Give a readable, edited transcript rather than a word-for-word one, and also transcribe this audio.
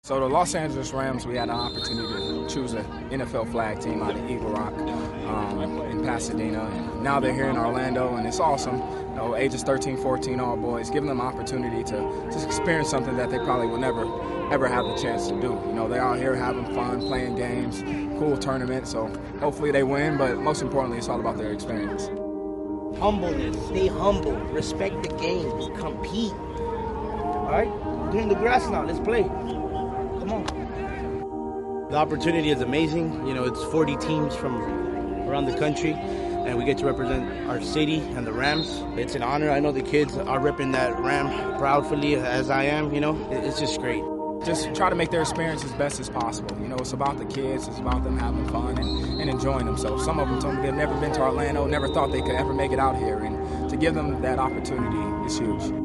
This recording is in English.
So the Los Angeles Rams, we had an opportunity to choose an NFL flag team out of Eagle Rock in Pasadena. And now they're here in Orlando, and it's awesome. You know, ages 13, 14, all boys, giving them an opportunity to just experience something that they probably will never, ever have the chance to do. You know, they're out here having fun, playing games, cool tournament. So hopefully they win, but most importantly, it's all about their experience. Humbleness, stay humble, respect the game, compete. All right, we're in the grass now. Let's play. Come on. The opportunity is amazing. You know, it's 40 teams from around the country, and we get to represent our city and the Rams. It's an honor. I know the kids are repping that Ram proudly as I am. You know, it's just great. Just try to make their experience as best as possible. You know, it's about the kids. It's about them having fun and enjoying themselves. Some of them told me they've never been to Orlando, never thought they could ever make it out here, and to give them that opportunity is huge.